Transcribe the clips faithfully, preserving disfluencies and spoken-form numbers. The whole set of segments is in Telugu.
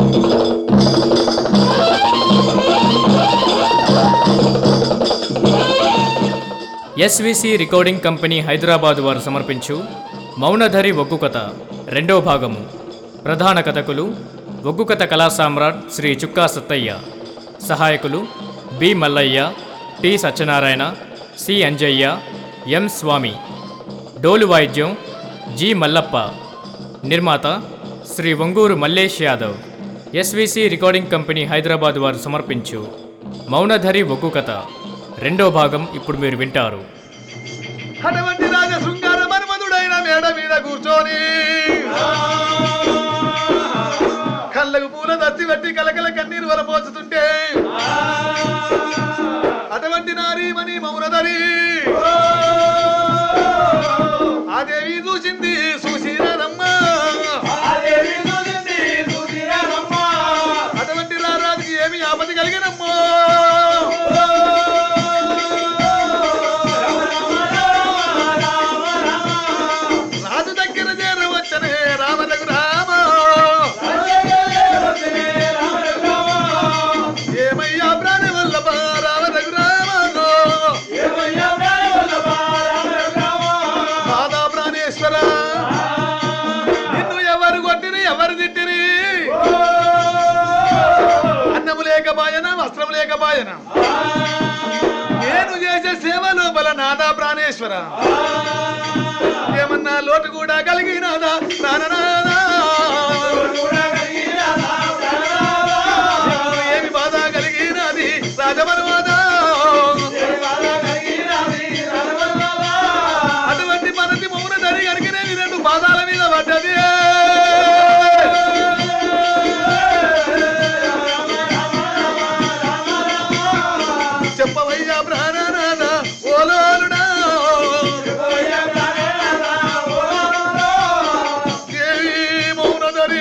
ఎస్విసి రికార్డింగ్ కంపెనీ హైదరాబాద్ వారు సమర్పించు మౌనధరి ఒగ్గు కథ రెండవ భాగము. ప్రధాన కథకులు ఒగ్గు కథ కళా సామ్రాట్ శ్రీ చుక్కా సత్తయ్య, సహాయకులు B Mallaiah, T Satyanarayana, C Anjaiah, M Swamy. డోలు వాయిద్యం జి మల్లప్ప. నిర్మాత Shri Vanguru Mallesh Yadav. SVC recording company Hyderabad వారు సమర్పించు మౌనధరి ఒగ్గు కథ రెండో భాగం ఇప్పుడు మీరు వింటారు. అటువంటి రాజ శృంగార మన్మధుడైన మేడ మీద కూర్చొని కళ్ళకు పూల దత్తి పెట్టి కలకల కన్నీరు వరపోచుతుంటే అటువంటి నారీమణి మౌనధరి ఆ దేవి చూసింది చూసిరానమ్మా. అటువంటి రారాజుకి ఏమి ఆపద కలిగినమ్మో. రాజు దగ్గర చేరవచ్చనే రామలకు రామ. ఏమయ్యా ప్రాణి వల్లభ రామలకు రామ. మాదా ప్రాణేశ్వర నిన్ను ఎవరు కొట్టిని ఎవరు తిట్టిని? అన్నము లేకపాయన వస్త్రం లేకపాయన నేను చేసే సేవ లోపల నాదా ప్రాణేశ్వర ఏమన్నా లోటు కూడా కలిగినాదా ప్రాణనాదా? ఏమి బాధ కలిగినది రాజమర్వాద? అటువంటి మనది మౌనధరి కనుక నేను రెండు పాదాల మీద పడ్డది. చెప్పవయ్యా ప్రాణనాథ ఓలోలుడా. దేవి మౌనధరి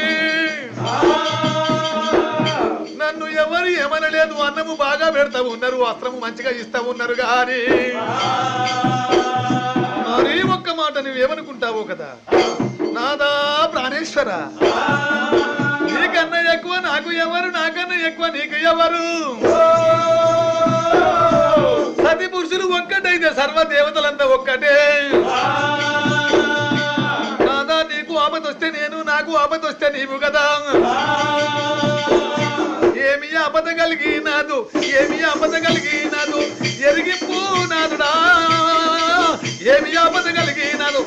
నన్ను ఎవరు ఏమనలేదు. అన్నము బాగా పెడతా ఉన్నారు, వస్త్రము మంచిగా ఇస్తా ఉన్నారు. కానీ మరీ ఒక్క మాట నువ్వేమనుకుంటావు కదా నాదా ప్రాణేశ్వర, నీకన్నా ఎక్కువ నాకు ఎవరు, నాకన్నా ఎక్కువ నీకు ఎవరు? సతి పురుషులు ఒక్కటైతే సర్వ దేవతలంతా ఒక్కటే. కాదా నీకు ఆపదొస్తే నేను, నాకు ఆపదొస్తే నీవు కదా. ఏమి ఆపద కలిగినాదు, ఏమి ఆపద కలిగినాదు ఎరిగింపు నాదుడా. ఏమి ఆపద కలిగినాదు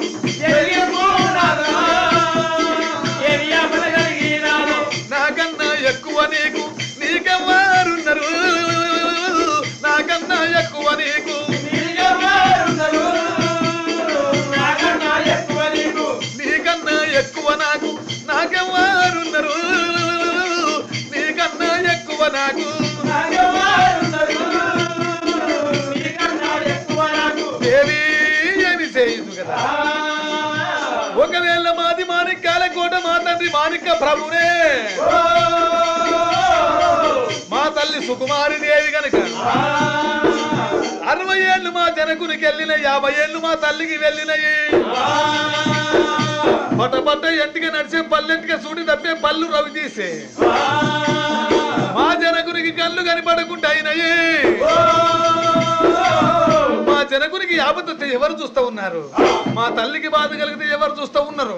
నాకన్నా ఎక్కువ నీకు, నీకెవ్వరున్నారు? నాకన్నా ఎక్కువ నీకు, నీకన్నా ఎక్కువ నాకు, నాకెవ్వరున్నారు? నీకన్నా ఎక్కువ నాకు. దేవి ఏమి చేయదు కదా. ఒకవేళ మాది మాణిక్యాల కోట, మా తండ్రి మాణిక్య ప్రభునే, మా తల్లి సుకుమారి దేవి గనక అరవై ఏళ్ళు మా జనకునికి వెళ్ళినాయి, యాభై ఏళ్ళు మా తల్లికి వెళ్ళినాయి. పట పట్ట ఎంటిగా నడిచే పల్లెంటిగా చూడి తప్పే పళ్ళు రవి తీసే మా జనకునికి కళ్ళు కనిపడకుండా అయినాయి. మా జనకునికి ఆపత్తి ఎవరు చూస్తూ ఉన్నారు? మా తల్లికి బాధ కలిగితే ఎవరు చూస్తూ ఉన్నారు?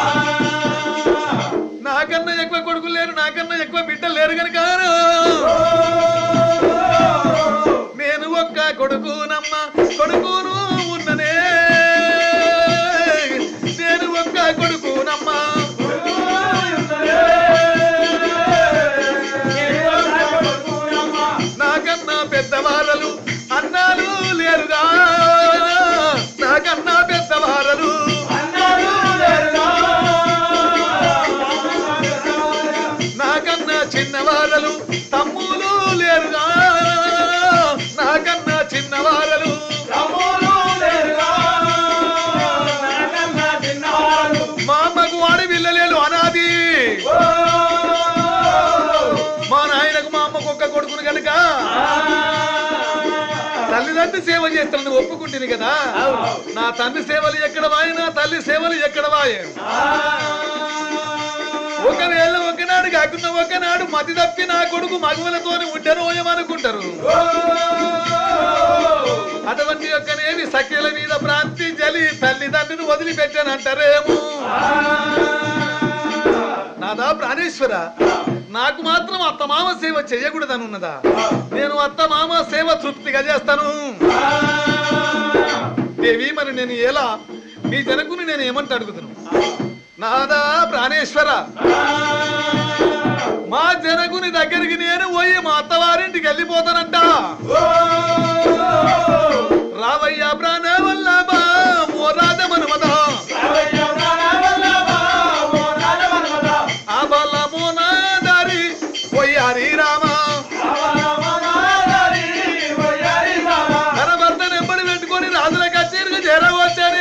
నాకన్నా ఎక్కువ కొడుకులు లేరు, నాకన్నా ఎక్కువ బిడ్డలు లేరు కనుక నేను ఒక్క కొడుకునమ్మ, కొడుకును ఉన్ననే. నేను ఒక్క కొడుకునమ్మ, నాకన్నా పెద్దవారలు అన్నాలు లేరుగా. నాకన్నా పెద్దవారలు నాకన్నా చిన్నవారలు తమ్ములు లేరుగా. నాకన్నా చిన్నవారలు మా అమ్మకు వాడి పిల్లలేలు అనాది. మా నాయనకు మా అమ్మకు ఒక్క కొడుకును కనుక తల్లిదండ్రి సేవ చేస్తానని ఒప్పుకుంటుంది కదా. నా తండ్రి సేవలు ఎక్కడ వాయి, నా తల్లి సేవలు ఎక్కడ వాయి. ఒకవేళ ఒక ఒకనాడు కాకుండా ఒకనాడు మతి తప్పి నా కొడుకు మగవులతోని ఉండనోయమనుకుంటారు. అటువంటి యొక్కనేవి సఖ్యల మీద భ్రాంతి జలి తల్లిదండ్రులు వదిలిపెట్టానంటారేమో. నాదా ప్రాణేశ్వర, నాకు మాత్రం అత్తమామ సేవ చేయకూడదనున్నదా? నేను అత్తమామ సేవ తృప్తిగా చేస్తాను. దేవి, మరి నేను ఎలా మీ జనకుని నేను ఏమంట అడుగుతాను? నాదా ప్రాణేశ్వర, మా జనకుని దగ్గరికి నేను పోయి మా అత్తవారింటికి వెళ్ళిపోతానంట. రావయ్యా ప్రాణ వల్లభా ఓ రాజమనుమదా, ఆ బలమో నా దారి పోయారి రామా, తన భర్త నెంబడి పెట్టుకొని రాజుల కచేరికి చేరవచ్చానే.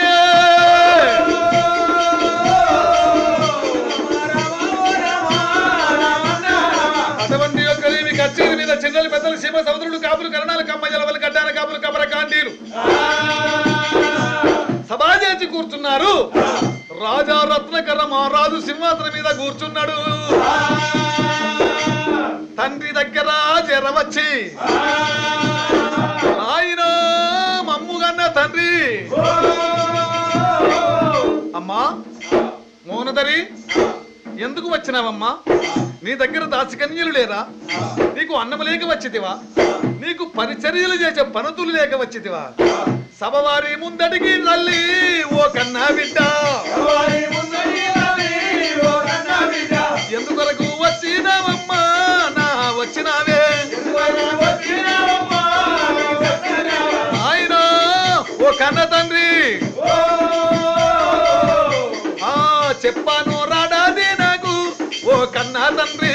అటువంటి యొక్క కచేరి మీద చిన్నలు పెద్దలు శివ సముద్రుడు కాపులు కరణాలు కమ్మయ్యల వల్ల కట్టాన కాపులు కబర కాండీలు సభా చేసి కూర్చున్నారు. రాజా రత్నకర మహారాజు సింహాసనం మీద కూర్చున్నాడు. తండ్రి దగ్గర జరవచ్చి, ఆయన మమ్ముగన్న తండ్రి, అమ్మా మోనదరి ఎందుకు వచ్చినావమ్మా? నీ దగ్గర దాసికన్యలు లేరా? నీకు అన్నము లేక వచ్చితివా? నీకు పరిచర్యలు చేసే పనుతులు లేక వచ్చితివా? సభవారి ముందడికి తల్లి ఓ కన్నా బిడ్డ, ఎందుకొరకు వచ్చినావమ్మా? నా వచ్చినావే ఆయన ఓ కన్న తండ్రి, ఆ చెప్పాను రాడాది నాకు ఓ కన్నా తండ్రి.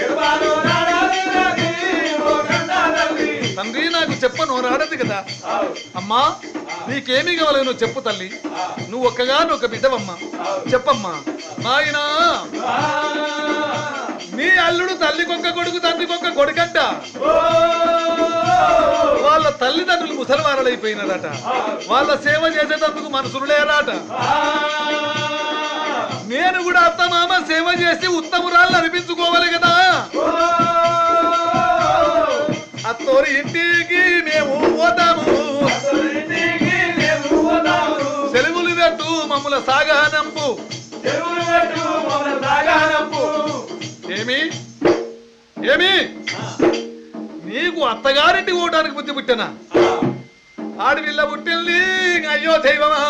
తండ్రి నాకు చెప్పను రాడది కదా. అమ్మా నీకేమీ కావాలి నువ్వు చెప్పు తల్లి. నువ్వు ఒక్కగా నువ్వు ఒక బిడ్డవమ్మా, చెప్పమ్మా. నాయనా నీ అల్లుడు తల్లికొక్క కొడుకు తండ్రికొక్క కొడుకంట. వాళ్ళ తల్లిదండ్రులు ముసలివారలైపోయినారట. వాళ్ళ సేవ చేసేటందుకు మనుషులు లేరాట. నేను కూడా అత్తమామ సేవ చేసి ఉత్తమురాళ్ళు అనిపించుకోవాలి కదా. అత్తోరి ఇంటికి మేము పోతాము, సెలవులు పెట్టు మమ్మల సాగానంపు. ఏమి ఏమి నీకు అత్తగారింటికి పోవడానికి బుద్ధి పుట్టినా? ఆడవిల్ల పుట్టింది అయ్యో దైవమా,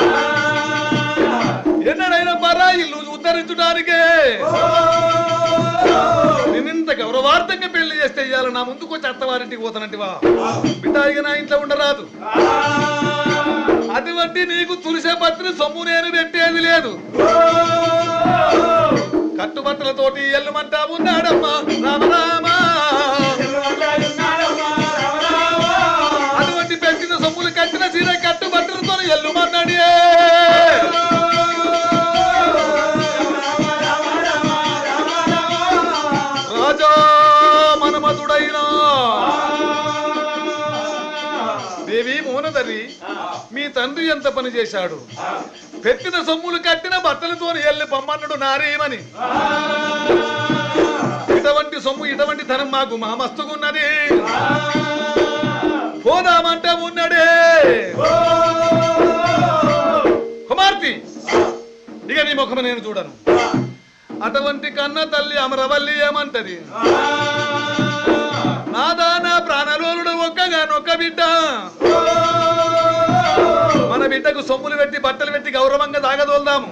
ఎన్నడైనా పరా ఇల్లు ఉద్ధరించడానికే. నేనింత గౌరవార్థంగా పెళ్లి చేస్తే ఇయ్యాల నా ముందుకు వచ్చి అత్తవారింటికి పోతానంటివా? బిడ్డాయిగా నా ఇంట్లో ఉండరాదు. అటువంటి నీకు తులసే పత్రి సొమ్ము నేను పెట్టేది లేదు. కట్టుబట్టలతోటి ఎల్లుమంటా ఉన్నాడమ్మా రామరామా. అటువంటి పెట్టిన సొమ్ములు కట్టిన సీర కట్టుబట్టలతో ఎల్లుమన్నాడే. రాజా మనమధుడైనా దేవి మోనదరి, మీ తండ్రి ఎంత పని చేశాడు? పెట్టిన సొమ్ములు కట్టిన బట్టలతో ఎల్లి పమ్మన్నాడు నారేమని. ఇటువంటి సొమ్ము ఇటువంటి ధనం మాకు మా మస్తుకున్నది. పోదామంటే ఉన్నడే కుమార్తె, ఇక నీ ముఖం నేను చూడను. అటువంటి కన్న తల్లి అమరవల్లి ఏమంటది? నాదానా ప్రాణలోలుడు ఒక్కగా నొక్క బిడ్డ, మన బిడ్డకు సొమ్ములు పెట్టి బట్టలు పెట్టి గౌరవంగా దాగదోల్దాము.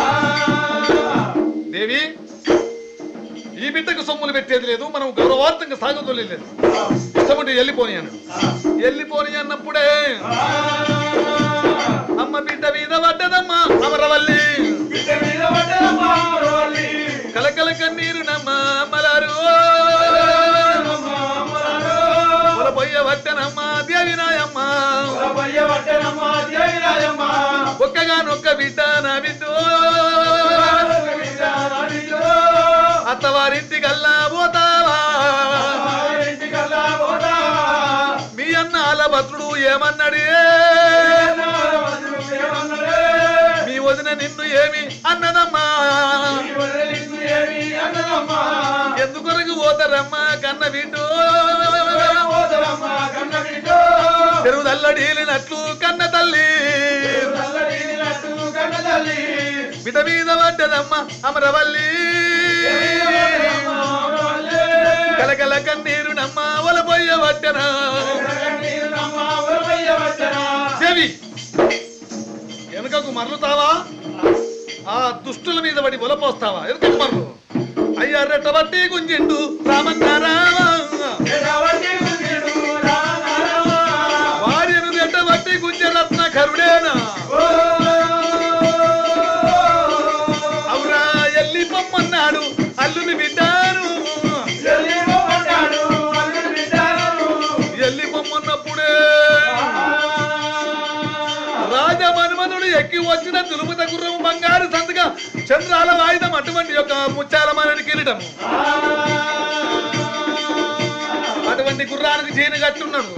దేవి, ఈ బిడ్డకు సొమ్ములు పెట్టేది లేదు, మనం గౌరవార్థంగా సాగదోలేదు. ఇష్టముంటే వెళ్ళిపోని అన్నాడు. వెళ్ళిపోని అన్నప్పుడే అమ్మ బిడ్డ మీద పడ్డదమ్మా అమరవల్లి. కలకల కన్నీరు నమ్మ అమ్మలారు పొయ్య పట్టనమ్మ దేవినాయమ్మ. ఒక్కగా నొక్క బిడ్డ నా బిడ్డ అత్తవారింటికల్లా పోతావా? మీ అన్నాల భద్రుడు ఏమన్నాడు? మీ వదిన నిన్ను ఏమి అన్నదమ్మా? పోతారమ్మ కన్న బిడ్డో చెరువు తల్లడీలినట్లు కన్న తల్లి బిడ్డ మీద పడ్డదమ్మ అమరవల్లి కలకల కన్నీరు నమ్మ ఒలపోయ్య పట్టనా దేవి వెనుకకు మరలుతావా ఆ దుష్టుల మీద పడి ఒలపోస్తావా వెనుకకు మరలు అయ్యా రెట్టబట్టి గుంజిండు రామన్నారావా వారిను రెట్టబట్టి గుంజ రత్న కరుడేనా అవురా ఎల్లి పొమ్మన్నాడు అల్లుని బిడ్డాను ఎల్లి పొమ్మన్నప్పుడే రాజమన్మధుడు ఎక్కి వచ్చిన తులుపుత గుర్రము బంగారు సంతగా చంద్రాల వాయిదం అటువంటి యొక్క ముచ్చాలమానని కిరీటం అటువంటి గుర్రానికి చేను కట్టున్నాడు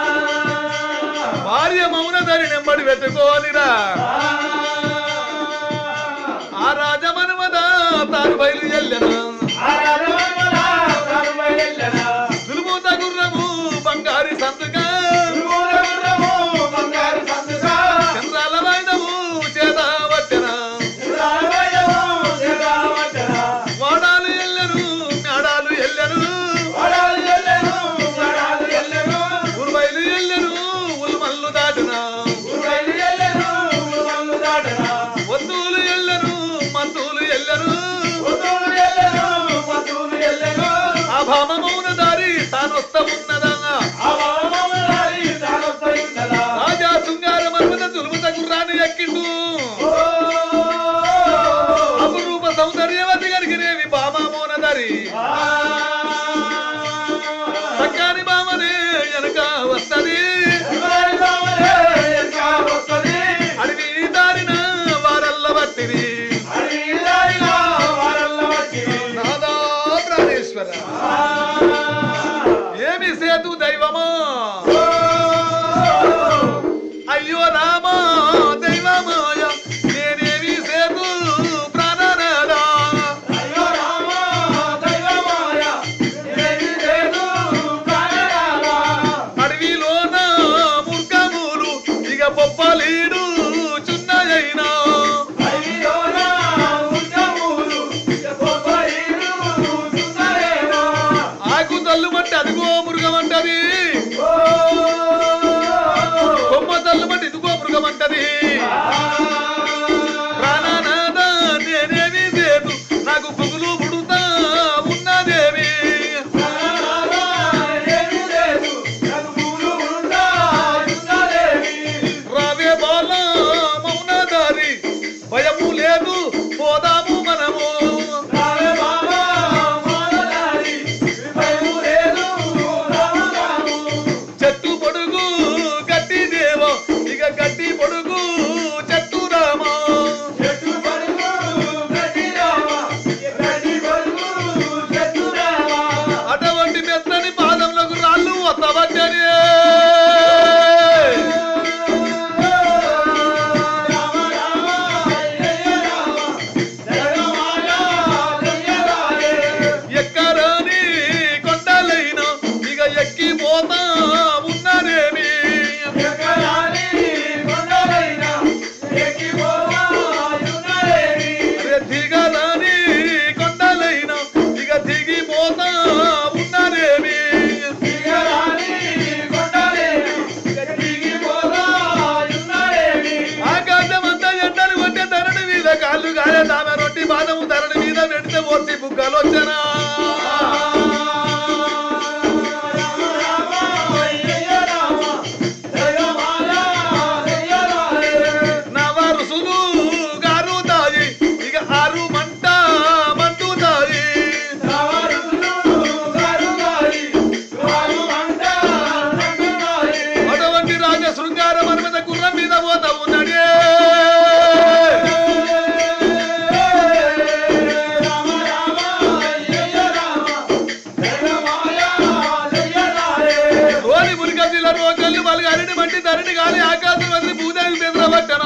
భార్య మౌనధరి నెంబడి పెట్టుకోనిరా ఆ రాజమన్మద తాను బయలు ఎల్లెనా తులుపుత గుర్రము బంగారు సంతగా చంద్రాల వాయిదము చేత పట్టెనా వాడాలు ఎల్లరు నాడాలు ఎల్లరు ఉరువైలు ఎల్లరు ఉల్మల్లు దాటునా వద్దులు ఎల్లరు మద్దులు ఎల్లరు ఆ భామ మౌన దారి తానొస్త ఉన్నదా రాజా శృంగార మర్మద తులుముత గుర్రాన్ని ఎక్కిండు అపురూప సౌందర్యవతి గరిగినేవి భామ మౌన దారి సక్కాని భామనే వెనక వస్తది అడవి దారిన వారల్ల బట్టిది నాదా ప్రాణేశ్వర ఏమి సేతు దైవమా అయ్యో రామా దైవమాయ నేనేమి సేతు ప్రాణనాదా అడవిలోన ముర్గములు ఇక బొప్పలీడు చున్నయైనా ఆకు తల్లు మట్టి అదిగో మురుగమంటది కొమ్మ తల్లు మట్టి ఇదిగో మురుగమంటది ప్రాణనాథ నేనేమి లేదు నాకు పుగులు పుడుతా ఉన్నదేవి రావే బాల మౌనదారి భయము లేదు పోదాము మనము చెట్టు పొడుగు గట్టి దేవ ఇక గట్టి పొడుగు చెట్టు రామ అటువంటి మెత్తని పాదములకు రాళ్ళు వత్తవచ్చని ఎక్కరాని కొండలైనా ఇక ఎక్కిపోతా ఉన్నదేమి అరే దిగరాని కొండలైనా ఇక దిగిపోతా ఉన్నదేమి ఆకాశమంతా ఎండలు కొట్టే ధరణి మీద కాళ్ళు గాలే తామె రొట్టి బాదము ధరణి మీద పెడితే ఓర్చి బుగ్గలు వచ్చనా నవరుసులు గారుతాయి ఇక ఆరు మంట మంటుతాయి అటువంటి రాజ శృంగార మన్మథ గుర్రం మీద పోతా ఉన్నాడే రోని మురిగల్లిల రోగల్లు బలగారిని మంటి ధరణి గాలి ఆకాశం వదిలి భూదేవి బెదరబట్టనా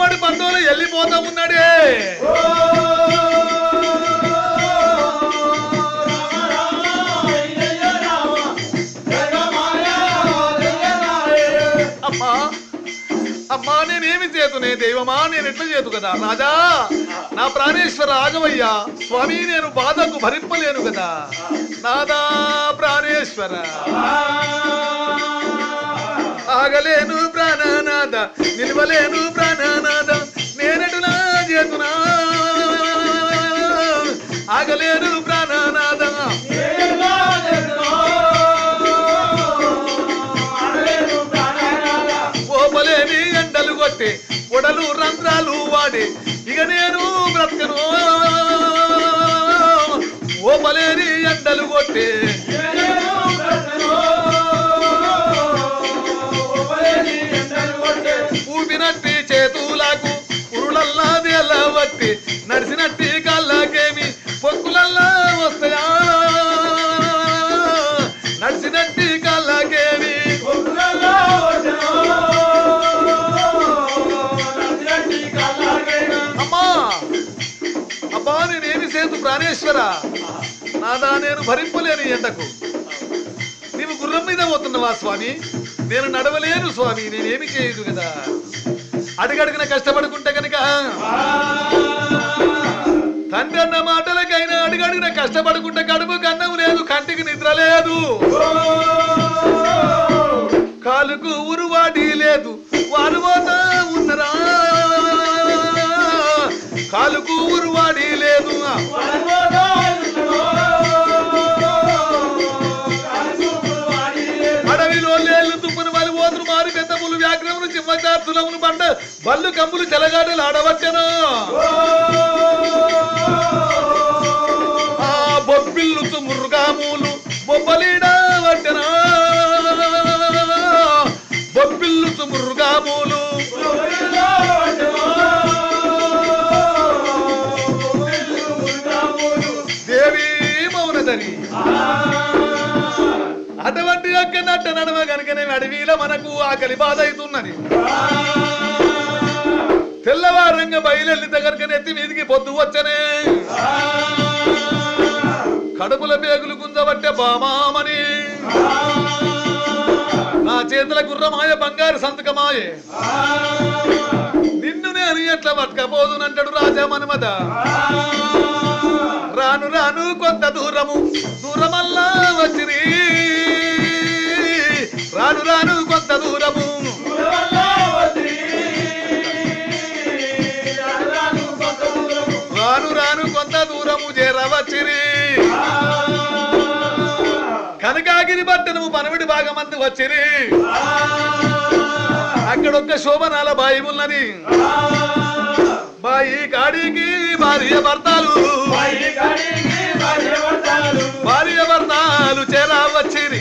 గుమ్మడి పంటలో వెళ్ళిపోతా ఉన్నాడే. అమ్మా అమ్మా నేనేమి చేతునే దైవమా, నేను ఎట్లా చేతు కదా రాజా. నా ప్రాణేశ్వర ఆగవయ్యా స్వామి, నేను బాధకు భరింపలేను కదా నాదా ప్రాణేశ్వర. ఆగలేను ప్రాణనాథ, నిలవలేను ప్రాణనాథ, నేనటులా చేతునా. ఆగలేను ప్రాణనాథ, ఓపలేని ఎండలు కొట్టి ఒడలు రంధ్రాలు వాడి ఇక నేను బ్రతకను. ఓపలేని ఎండలు కొట్టి ఊపినట్టి చేతులకు పురులల్లా దేలవట్టి నడిచినట్టి కళ్ళకేమి పొక్కులల్లా వస్తాయా. నడిచినట్టి కళ్ళకేమి అమ్మా అబ్బా నేనేమి చేతు ప్రాణేశ్వర నాదా, నేను భరింపలేను ఎండకు. నీవు గుర్రం మీద పోతున్నావా స్వామి, నేను నడవలేను స్వామి, నేనేమి చేయదు కదా. అడుగడుగున కష్టపడుకుంటే కనుక తండ్రి అన్న మాటలకైనా అడుగడుగున కష్టపడుకుంటే కడుపు కన్నం లేదు, కంటికి నిద్ర లేదు, కాలుకు ఉరువాడి లేదు, వారు పోతా ఉన్నరా. కాలుకు ఉరువాడి లేదు, అడవిలో లేళ్ళు తుప్పును వాళ్ళు పోతులు మారి పెద్దములు వ్యాఘ్రములు సింహచార్తులమును బండ బల్లు కమ్ములు చెలగాటలు ఆడవచ్చను. ఆ బొబ్బిల్లు మురుగాములు బొబ్బలీడా వట్టెనా. బొబ్బిల్లు మురుగాములు దేవి మౌనధరి. అటువంటి యొక్క నట్ట నడవ కనుకనే అడవిలో మనకు ఆకలి బాధ అవుతున్నది. తెల్లవారంగా బయలుల్లి దగ్గర నెత్తి మీదికి పొద్దు వచ్చనే. కడుపుల పేగులు గుంజబట్టే బామామని నా చేతుల గుర్రమాయ బంగారు సంతకమాయే. నిన్ను నేను ఎట్లా పట్టకపోదునంటాడు రాజా మన్మథ. రాను రాను కొంత దూరము దూరమల్లా వచ్చిరి. రాను రాను కొంత దూరము రాను రాను కొంత దూరము చేరవచ్చిరి. కనకాగిరి పట్టణము పనవిడి భాగమంది వచ్చిరి. అక్కడొక్క శోభనాల బాయి ఉన్నది. బాయి కాడికి భార్య భర్తలు భార్య భర్తలు చేరా వచ్చిరి.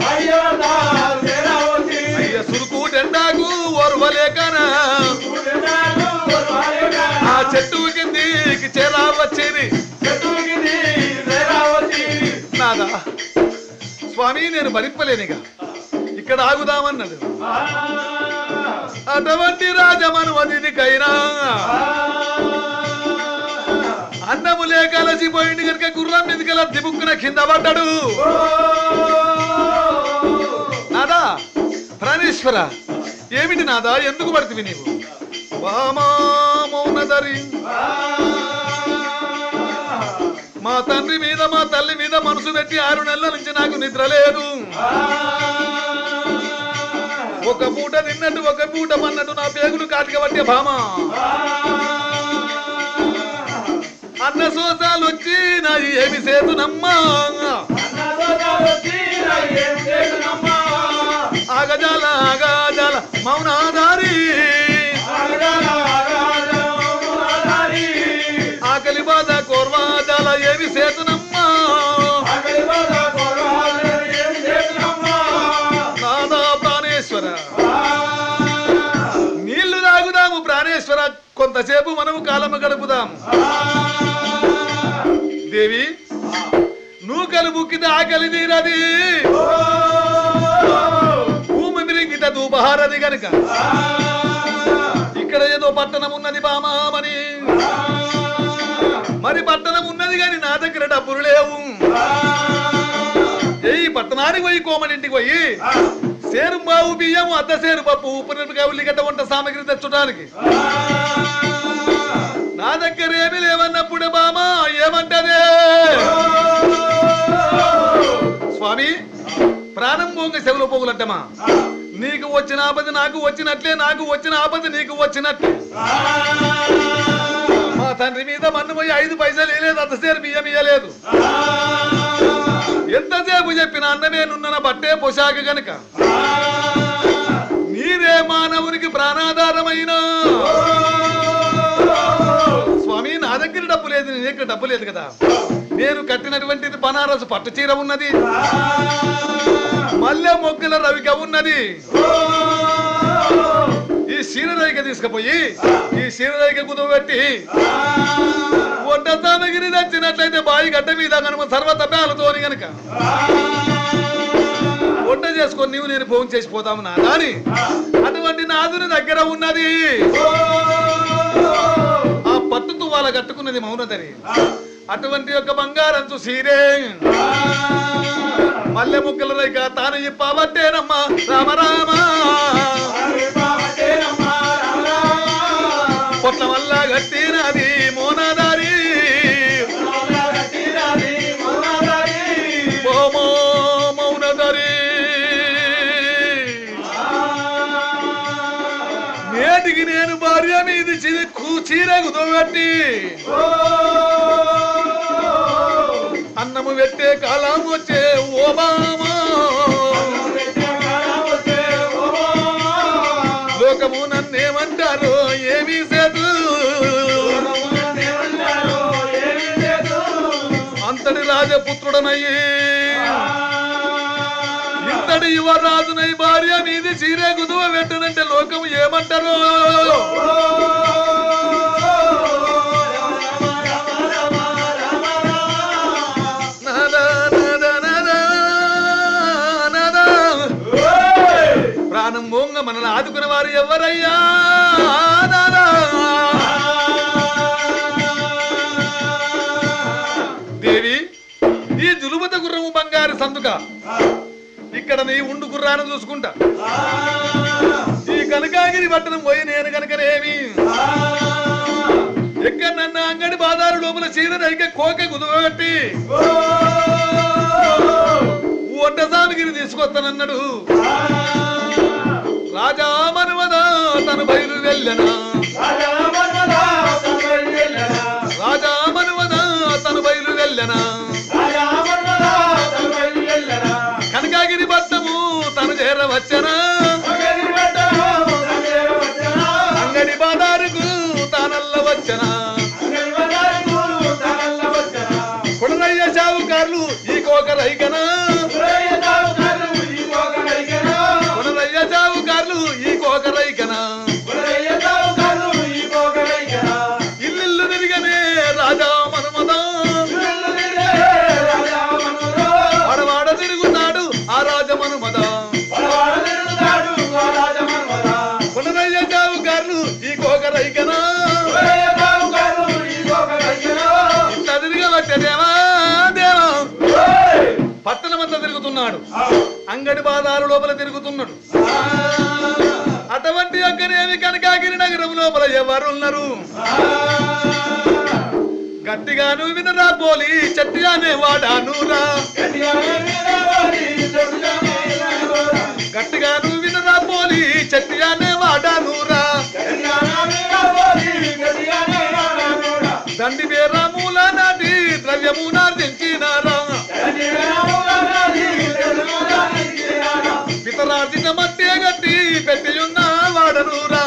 అయ్య సురుకు టెండాకు ఓర్వలేకనా ఆ చెట్టు కిందికి చేరా వచ్చిరి. నాదా స్వామి, నేను భరింపలేనిగా ఇక్కడ ఆగుదామన్నాడు. అటువంటి రాజమనుమతికైనా అన్నము లేక అలసిపోయింది కనుక గుర్రం మీదకి దిబుక్కున కింద పడ్డాడు. నాదా ప్రాణేశ్వర, ఏమిటి నాదా, ఎందుకు పడుతుంది నీవు? మౌనధరి, మా తండ్రి మీద మా తల్లి మీద మనసు పెట్టి ఆరు నెలల నుంచి నాకు నిద్ర లేదు. ఒక పూట తిన్నట్టు ఒక పూట మన్నట్టు నా పేగులు కాటిక పట్టే భామ. అన్న సోసాలు వచ్చి నా ఏమి సేతునమ్మా. ఆగజాల ఆగజాల మౌనాధారి, ఆకలి బాధ కోర్వాజాల ఏమి సేతునమ్మా. నాదా ప్రాణేశ్వర, నీళ్లు తాగుదాము ప్రాణేశ్వర, కొంతసేపు మనము కాలము గడుపుదాం. దేవి నూకలు బుక్కితే ఆకలి తీరది, భూమి మిరిగిట దూపహారది గనుక ఇక్కడ ఏదో పట్టణం ఉన్నది బామామని, మరి పట్టణం ఉన్నది కానీ నా దగ్గర డబ్బులు లేవు. ఈ పట్టణానికి పోయి కోమలింటికి పోయి సేరు బావు బియ్యం అద్ద సేరు పప్పు ఉప్పు మిరపకాయ ఉల్లిగడ్డ వంట సామగ్రి తెచ్చుటానికి నా దగ్గర ఏమీ లేవన్నప్పుడు బామా ఏమంటదే? స్వామి ప్రాణం పోంగ చెవులు పోగులంటమా, నీకు వచ్చిన ఆపద నాకు వచ్చినట్లే, నాకు వచ్చిన ఆపద నీకు వచ్చినట్లే. మా తండ్రి మీద మన్ను పోయి ఐదు పైసలు వేయలేదు, అంతసేపు బియ్యం ఇయ్యలేదు. ఎంతసేపు చెప్పిన అన్నమే నున్న బట్టే పోషాక గనుక నీరే మానవునికి ప్రాణాధారమైన స్వామి. నా దగ్గర డబ్బు లేదు, నీ దగ్గర డబ్బు లేదు కదా. నేను కట్టినటువంటిది బనారసు పట్టు చీర ఉన్నది, మల్లె మొగ్గల రవిక ఉన్నది. ఈ శీలరేఖ తీసుకుపోయి ఈ శీలరేఖ కుదవబెట్టి వంట సామగిరి తెచ్చినట్లయితే బాయి గడ్డ మీద కనుక సర్వతపాలతోని గనక వంట చేసుకొని నీవు నేను ఫోన్ చేసిపోతాము నా దాని. అటువంటి నాదుని దగ్గర ఉన్నది ఆ పట్టుతూ వాళ్ళ కట్టుకున్నది మౌనధరి. అటువంటి యొక్క బంగారంచు సీరే మల్లె ముక్కల రేఖ తాను ఇప్పబట్టేనమ్మా రామ రామ. పొట్ల వల్ల గట్టినది మోనాదారి, ఓమో మౌనదారి. నేటికి నేను భార్య మీది చిరుకు చీరకు తోగట్టి అన్నము పెట్టే కాలం వచ్చే ఓ బామా. లోకము నన్నేమంటారు ఏమీ సేదు, అంతటి రాజపుత్రుడనయ్యి ఇంతటి యువరాజునై భార్య మీది చీరే గుదువ పెట్టనంటే లోకము ఏమంటారు? ప్రాణం మోంగ మనల్ని ఆదుకున్న వారు ఎవరయ్యా? దేవి ఈ జులుమత గుర్రము బంగారు సందుక ఇక్కడ నీ ఉండు గుర్రాన్ని చూసుకుంటా. ఈ కనకాగిరి పట్టణం పోయి నేను కనుకనేమి ఎక్కడ నన్న అంగడి బాదారు లోపల చీరనైక కోక కుదవబెట్టి వంట సామగిరి తీసుకొస్తానన్నాడు. రాజా మనుమద తను బయలు వెళ్ళనా, రాజా మనుమద తను బయలు వెళ్ళనా. కనకాగిరి పట్టము తను చేరవచ్చనా, అంగడి బాదారుకు తానల్ల వచ్చనా. కొడరయ్య షావుకార్లు ఈ కోక రైకనా, కొడరయ్య షావుకార్లు ఈ కోక రైకనా. ఇల్లు తిరిగనే రాజా మనుమద, వాడవాడ తిరుగుతాడు ఆ రాజ మనుమద. కొడరయ్య షావుకార్లు ఈ కోక రైకనా, ఇంత తిరగబట్టే దేవా దేవా. పట్టణమంతా తిరుగుతున్నాడు, అంగడి బాదారు లోపల తిరుగుతున్నాడు. అటువంటి యొక్కనేమి కనకాగిరి నగరం లోపల ఎవరున్నారు? గట్టిగాను వినరా పోలి చెట్టిగానే వాడానురా, గట్టిగాను వినరా పోలి చెట్టిగానే వాడానురా. దండి వేరమూల నాటి ద్రవ్యము నార్జించినారా, పితరార్జిత మట్టే గట్టి పెట్టియున్న వాడనురా.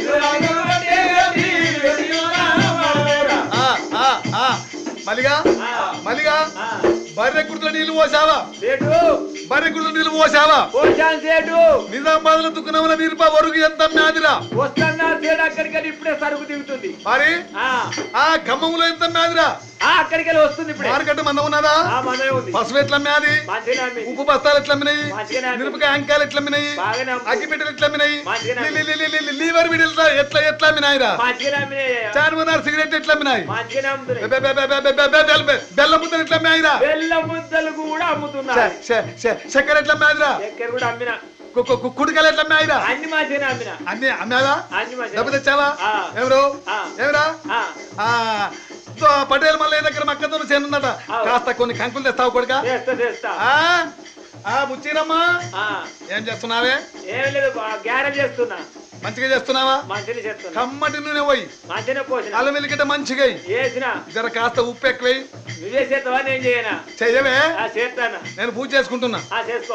మలిగా మలిగా బర్రె కుర్తుల నీళ్లు పోసావా? బర్రె కుర్తుల నీళ్లు పోసావా? నిజామాబాద్ లో దుక్కునముల మిరప వరుగు ఎంత మ్యాదిరా? వస్తున్నా సేడు అక్కడికి ఇప్పుడే సరుకు దిగుతుంది. మరి ఆ ఖమ్మంలో ఎంత మ్యాదిరా? ఆ అక్కడికి వెళ్ళి వస్తుంది ఇప్పుడు మార్కెట్ మందం ఉన్నదా ఆ మందమే ఉంది పసుపు ఎట్లా అమ్మినాది మంచిగా అమ్మి ఉప్పు బస్తాలు ఎట్లా అమ్మినాయి మంచిగానే అమ్మి మిరపకాయ అంకాయలు ఎట్లా అమ్మినాయి బాగానే అమ్మి అగ్గిపెట్టెలు ఎట్లా అమ్మినాయి మంచిగానే అమ్మి. లి- లి- లి- లి- లీవర్ విడిల్లా ఎట్లా ఎట్లా అమ్మినాయిరా మంచిగానే అమ్మి చార్మినార్ సిగరెట్ ఎట్లా అమ్మినాయి మంచిగానే అమ్ముతున్నాయి బె- బె- బె- బె- బె- బె- బె- బె- బెల్లం ముద్దలు ఎట్లా అమ్మాయిరా బెల్ల ముద్దలు కూడా అమ్ముతున్నారు చక్కెర ఎట్లా అమ్మాయిరా చక్కెర కూడా అమ్మిన కుడికాయలు ఎట్లా అమ్మాయిరా అన్ని మంచిగానే అమ్మిన అన్ని అమ్మావా అన్ని డబ్బు మంచిగా తెచ్చావా ఆ. ఎవరు ఆ. ఎవరా ఆ, ఆ, తో పటేల్ మల్లయ్య దగ్గర మక్కతో చేనున్నట ఆ. కాస్త కొన్ని కంకులు తెస్తావు కొడుక చేస్తా చేస్తా ఆ బుచ్చిరమ్మా ఆ, ఏం చేస్తున్నావే ఏం లేదు గ్యారెంటీ చేస్తున్నా మంచిగా చేస్తున్నావా మంచిగా చేస్తున్నా కమ్మటి నూనె పోయి మంచిగా పోసిన అల్లం వెలిగిట మంచిగా ఎయ్. వేసిన జర కాస్త ఉప్పు ఎక్కువై నువ్వే చేస్తావా నేను చేయనా చెయ్యవే ఆ, చేస్తానా నేను పూజ చేసుకుంటున్నా ఆ, చేసుకో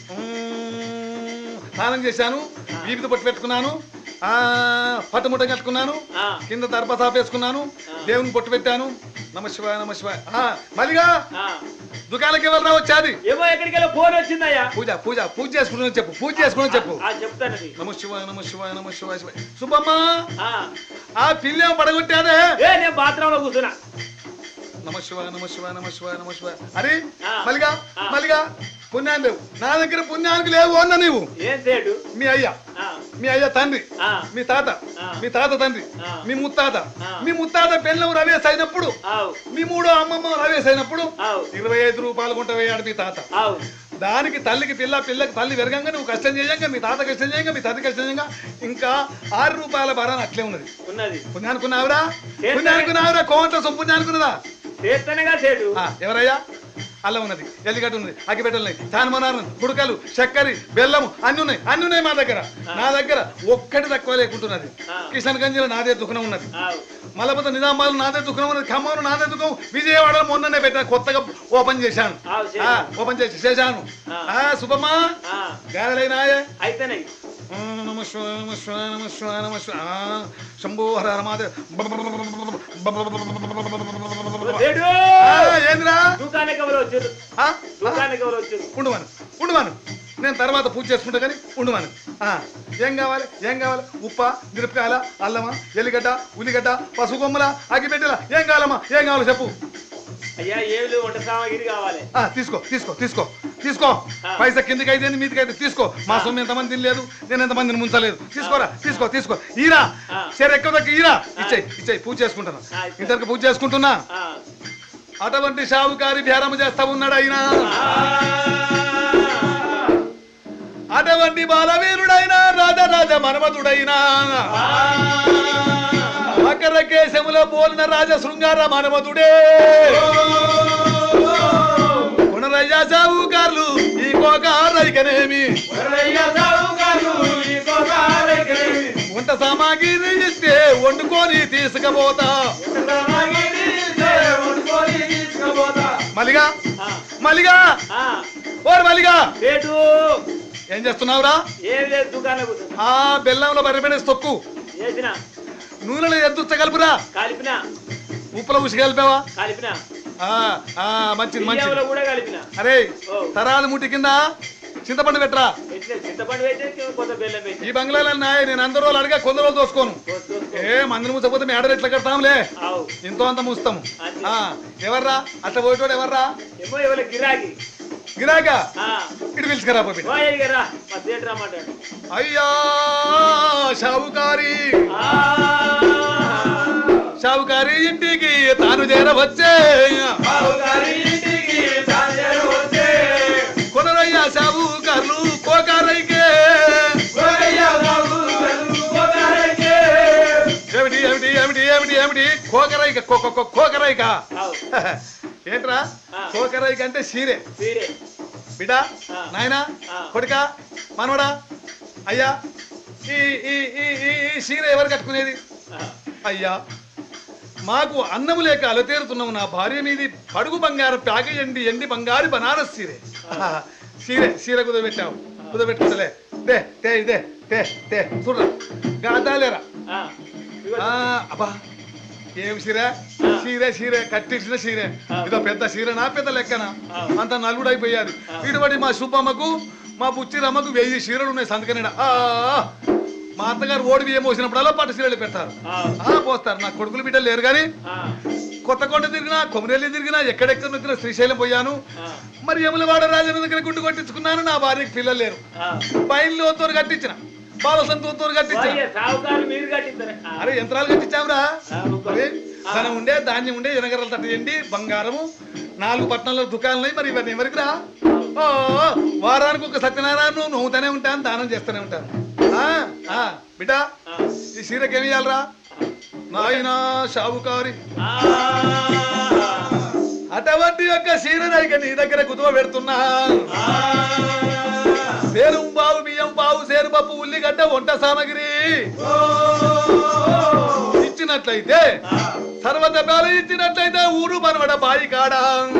మ్మ్. స్నానం చేశాను వీపుది పట్టు పెట్టుకున్నాను ఆ పట్టుముట్ట కట్టుకున్నాను ఆ, కింద దర్భసాపు వేసుకున్నాను దేవుని పొట్టు పెట్టాను నమ శివాయ నమ శివాయ ఆ, మల్లిగా ఆ. దుకాణానికి ఎవరు వచ్చాది ఏమో ఎక్కడికి వెళ్ళి ఫోన్ వచ్చిందయ్యా పూజ పూజ పూజ చేసుకుంటున్నా చెప్పు పూజ చేసుకుని చెప్పు ఆ, చెప్తానది నమ శివాయ నమ శివాయ నమ శివాయ శివాయ సుబ్బమ్మ ఆ. ఆ పిల్లేం పడగొట్టాదే ఏ నేను బాత్రూంలో కూర్చున్నా నమ శివాయ నమ శివాయ నమ శివాయ నమ శివాయ అరే ఆ. మల్లిగా ఆ. మల్లిగా పుణ్యాన్ని లేవు నా దగ్గర పుణ్యానికి లేవు అన్న నీవు ఏం చేయడు మీ అయ్యా ఆ, మీ అయ్యా తండ్రి ఆ, మీ తాత ఆ. మీ తాత తండ్రి ఆ. మీ ముత్తాత ఆ. మీ ముత్తాత పెళ్ళం రవేశ్ అయినప్పుడు ఆవు మీ మూడో అమ్మమ్మ రవేశ్ అయినప్పుడు ఆవు ఇరవై ఐదు రూపాయలు కొంట వేయాడు మీ తాత ఆవు దానికి తల్లికి పిల్ల పిల్లకి తల్లి పెరగంగా నువ్వు కష్టం చేయంగా మీ తాత కష్టం చేయంగా మీ తండ్రి కష్టం చేయంగా ఇంకా ఆరు రూపాయల భారాన్ని అట్లే ఉన్నది ఉన్నది పుణ్యానుకున్నావురా చేస్తానే. పుణ్యానుకున్నావురా కోంట సొప్పుణ్యానుకున్నదా చేస్తానేగా చేయడు ఎవరయ్యా అల్లం ఉన్నది ఎల్లిగడ్డ ఉన్నది అగ్గిపెట్టలు చానమనారు గుడకలు చక్కెర బెల్లము అన్ని ఉన్నాయి అన్ని ఉన్నాయి మా దగ్గర నా దగ్గర ఒక్కటి తక్కువ లేకుంటున్నది ఆ. కిషన్ గంజిలో నాదే దుకాణం ఉన్నది ఆవు మలపత నిజామాబాద్ నాదే దుకాణం ఉన్నది ఖమ్మంలో నాదే దుకాణం విజయవాడలో మొన్ననే పెట్టాను కొత్తగా ఓపెన్ చేశాను ఆవు ఆ, చేశాను. ఓపెన్ చేసి చేశాను ఆ. ఆ, శుభమ్మా ఆ, గారెలైనాయే అయితేనాయి నమ శివాయ నమ శివాయ నమ శివాయ నమ శివాయ ఆ, శంభో హర హర మహాదేవ్ చేయడు ఆ, ఏందిరా దుకాణానికి ఎవరు వచ్చారు ఆ? దుకాణానికి ఎవరు వచ్చారు ఉండువాను ఉండువాను నేను తర్వాత పూజ చేసుకుంటా కానీ ఉండువాను ఆ, ఏం కావాలి ఏం కావాలి ఉప్ప మిరపకాయల అల్లమా ఎల్లిగడ్డ ఉల్లిగడ్డ పసుపు కొమ్మల అగ్గిపెట్టెల ఏం కావాలమ్మా ఏం కావాలి చెప్పు అయ్యా ఏమి లేవు వంట సామాగ్రి కావాలి ఆ, తీసుకో తీసుకో తీసుకో తీసుకో ఆ. పైసా కిందకి అయితే మీదికి అయితే తీసుకో మా సొమ్ము ఎంతమంది తినలేదు నేను ఎంతమందిని ముంచలేదు తీసుకోరా తీసుకో తీసుకో ఈరా ఆ. సరే ఎక్కువ దగ్గర ఈరా ఇచ్చేయి ఇచ్చేయి పూజ చేసుకుంటున్నా ఆ, ఇచ్చే. ఇంతవరకు పూజ చేసుకుంటున్నా ఆ. అటువంటి షావుకారి బేరం చేస్తా ఉన్నాడు ఆయన అటువంటి బాలవీరుడైన రాజరాజ మనమతుడైన మకర కేశముల పోలిన రాజ శృంగార మనమతుడే పునరయ్య సావుకారులు ఈ కోకారైకనేమి వంట సామాగ్రి ఇస్తే వండుకొని తీసుకుపోతా మలిగా ఆ. మలిగా ఆ. ఓరు మలిగా రేటు ఏం చేస్తున్నావురా ఏం లేదు దుకాణం కూర్చున్నా ఆ బెల్లంలో బరిపెడే తొక్కు చేసిన నూనెలో ఎద్దుచ్చ కలుపురా కలిపిన ఉప్పుల ఉసి కలిపావా కలిపిన ఆ, ఆ, మంచిది మంచిది బియ్యంలో కూడా కలిపిన అరే ఓ. తరాలు ముట్టి కింద చింతపండు పెట్టరా ఎట్లా చింతపండు వేస్తే కొంత బెల్లం వేసి ఈ బంగ్లాలో నాయ నేను అందరూ వాళ్ళు అడిగా కొందరు రోజులు దోసుకోను ఏ మందిని మూసపోతే మీ ఆడలు ఎట్లా కడతాంలే ఆవు ఎంతో అంత మూస్తాము అది. ఆ, ఎవర్రా అట్లా పోయేటోడు ఎవర్రా ఏమో ఎవరి గిరాకి గిరాకా ఆ. ఇటు పిలుచుకురా పోయి ఓ ఎదిగరా మా థియేటర్ రమ్మంటాడు అయ్యా షావుకారి షావుకారి ఇంటికి తాను చేరవచ్చే కొనరయ్యా షావుకారులు కోకారైకే ఏమిటి ఏమిటి ఏమిటి ఏమిటి ఏమిటి కోకరైక కో- కో- కో- కోకరైక ఆవు ఏంట్రా ఆ. కోకరైక అంటే సీరే సీరే బిడ్డ ఆ. నాయనా ఆ. కొడుక మనవడా అయ్యా ఈ ఈ ఈ ఈ ఈ సీర ఎవరు కట్టుకునేది ఆ. అయ్యా మాకు అన్నము లేక అలతేరుతున్నాము నా భార్య మీది పడుగు బంగారు ప్యాక ఎండి ఎండి బంగారు బనారస్ సీరే ఆహా, సీరే సీర కుదబెట్టావు కుదబెట్టుకుంటలే దే తే ఇదే తే తే చూడరా గాదాలేరా ఆ. ఇదిగో. ఆ, అబ్బా ఏం సీరే సీరే సీరే కట్టించిన సీరే ఇదో పెద్ద సీరనా పెద్ద లెక్కనా అంత నలుగుడైపోయారు ఇటువంటి మా సుబ్బమ్మకు మా బుచ్చిరమ్మకు వెయ్యి సీరలు ఉన్నాయి సంతకనేడ మా అత్తగారు ఓడి బియ్యం పోసినప్పుడల్లా పట్టు సీరలు పెడతారు ఆ. ఆ పోస్తారు నా కొడుకులు బిడ్డలు లేరు కానీ ఆ. కొత్తకోట తిరిగినా కొమరేలి తిరిగినా ఎక్కడెక్కడ నొక్కినా శ్రీశైలం పోయాను ఆ, మరి యములవాడ రాజన దగ్గర గుండు కొట్టించుకున్నాను నా భార్యకి పిల్లలు లేరు ఆ. బయలుతో కట్టించిన బాలసంతో కట్టించిన భార్య సావుకారు మీరు కట్టిస్తారు ఆ, అరే యంత్రాలు కట్టించావురా ఆ, ఒక్క- మరి ధనం ఉండే ధాన్యం ఉండే ఎనగరలు తట్టేయండి బంగారము నాలుగు పట్టణాల్లో దుకాణాలు మరి ఇవన్నీ ఎవరికి రా ఓ వారానికి ఒక సత్యనారాయణ నువ్వు నవ్వుతూనే ఉంటాను దానం చేస్తూనే ఉంటాను ఆ, ఆ, బిడ్డ ఆ, ఈ సీరకి ఏమి ఇవ్వాలరా నాయనా షావుకారి ఆ, అటువంటి యొక్క సీరనైక నీ దగ్గర కుదువ పెడుతున్నా ఆ, సేరు బావు బియ్యం బావు సేరు పప్పు ఉల్లిగడ్డ వంట సామగ్రి ఇచ్చినట్లయితే సర్వతపాలు ఇచ్చినట్లయితే ఊరు మనవడ బాయి కాడ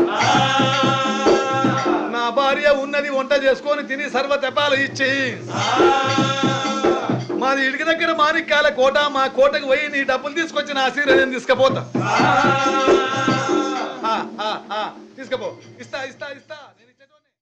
నా భార్య ఉన్నది వంట చేసుకొని తిని సర్వతపాలు ఇచ్చి మాది ఇడికి దగ్గర మాణిక్యాల కోట మా కోటకు పోయి నీ డబ్బులు తీసుకొచ్చి నా ఆశీర్వాదం తీసుకుపోతా ఆ, ఆ, ఆ, తీసుకుపో ఇస్తా ఇస్తా ఇస్తా